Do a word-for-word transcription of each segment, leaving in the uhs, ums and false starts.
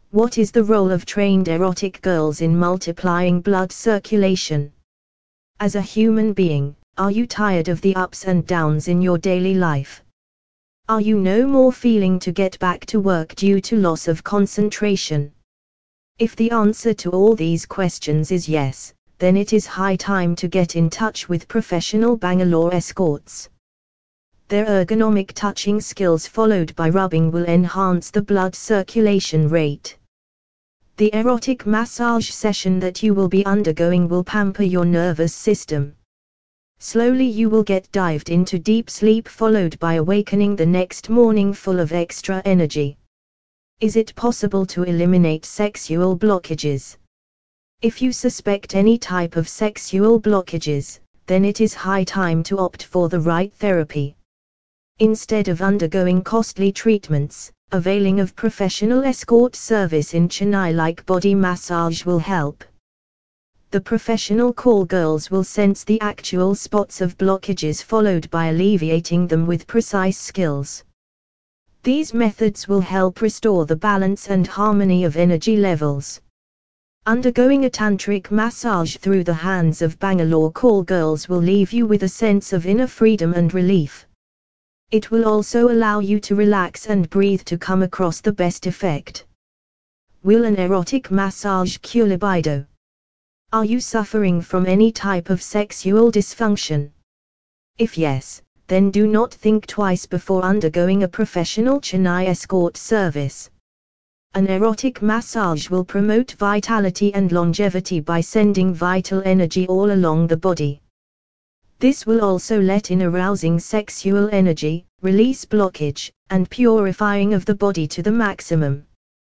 What is the role of trained erotic girls in multiplying blood circulation? As a human being, are you tired of the ups and downs in your daily life? Are you no more feeling to get back to work due to loss of concentration? If the answer to all these questions is yes, then it is high time to get in touch with professional Bangalore escorts. Their ergonomic touching skills followed by rubbing will enhance the blood circulation rate. The erotic massage session that you will be undergoing will pamper your nervous system. Slowly you will get dived into deep sleep followed by awakening the next morning full of extra energy. Is it possible to eliminate sexual blockages? If you suspect any type of sexual blockages, then it is high time to opt for the right therapy. Instead of undergoing costly treatments, availing of professional escort service in Chennai like body massage will help. The professional call girls will sense the actual spots of blockages followed by alleviating them with precise skills. These methods will help restore the balance and harmony of energy levels. Undergoing a tantric massage through the hands of Bangalore call girls will leave you with a sense of inner freedom and relief. It will also allow you to relax and breathe to come across the best effect. Will an erotic massage cure libido? Are you suffering from any type of sexual dysfunction? If yes, then do not think twice before undergoing a professional Chennai escort service. An erotic massage will promote vitality and longevity by sending vital energy all along the body. This will also let in arousing sexual energy, release blockage, and purifying of the body to the maximum.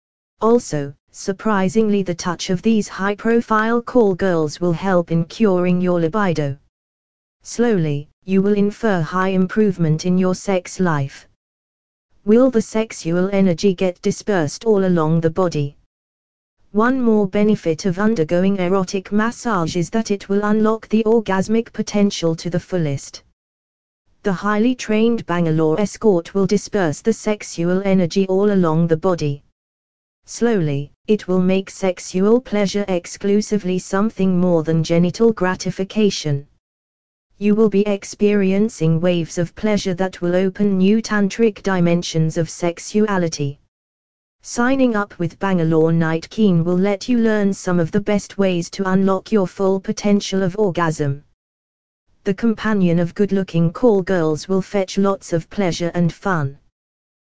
Also, surprisingly, the touch of these high-profile call girls will help in curing your libido. Slowly, you will infer high improvement in your sex life. Will the sexual energy get dispersed all along the body? One more benefit of undergoing erotic massage is that it will unlock the orgasmic potential to the fullest. The highly trained Bangalore escort will disperse the sexual energy all along the body. Slowly, it will make sexual pleasure exclusively something more than genital gratification. You will be experiencing waves of pleasure that will open new tantric dimensions of sexuality. Signing up with Bangalore Night Keen will let you learn some of the best ways to unlock your full potential of orgasm. The companion of good-looking call girls will fetch lots of pleasure and fun.